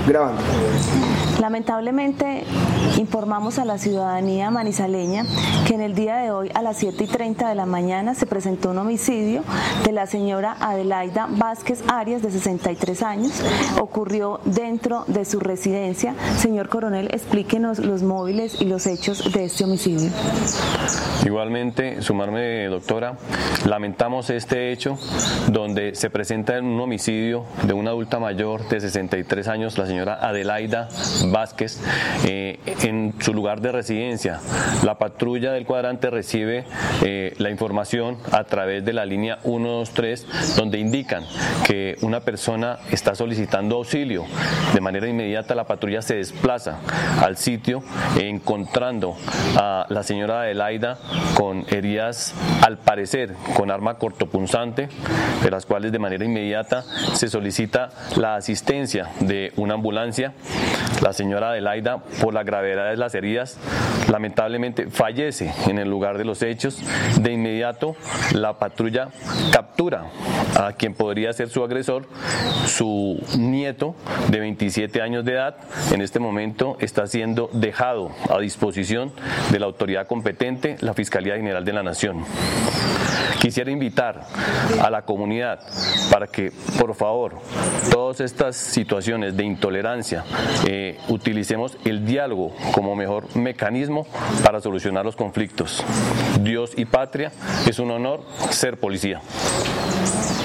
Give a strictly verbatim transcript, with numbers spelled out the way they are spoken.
Grabando. Lamentablemente informamos a la ciudadanía manizaleña que en el día de hoy a las siete y treinta de la mañana se presentó un homicidio de la señora Adelaida Vázquez Arias, de sesenta y tres años. Ocurrió dentro de su residencia. Señor coronel, explíquenos los móviles y los hechos de este homicidio. Igualmente, sumarme, doctora, lamentamos este hecho donde se presenta un homicidio de una adulta mayor de sesenta y tres años, la señora Adelaida Vázquez, eh, en su lugar de residencia. La patrulla del cuadrante recibe eh, la información a través de la línea uno dos tres, donde indican que una persona está solicitando auxilio. De manera inmediata la patrulla se desplaza al sitio, encontrando a la señora Adelaida con heridas, al parecer con arma cortopunzante, de las cuales de manera inmediata se solicita la asistencia de una ambulancia. La señora Adelaida, por la gravedad de las heridas, lamentablemente fallece en el lugar de los hechos. De inmediato la patrulla captura a quien podría ser su agresor, su nieto de veintisiete años de edad. En este momento está siendo dejado a disposición de la autoridad competente, la Fiscalía General de la Nación. Quisiera invitar a la comunidad para que, por favor, todas estas situaciones de intolerancia, eh, utilicemos el diálogo como mejor mecanismo para solucionar los conflictos. Dios y patria, es un honor ser policía.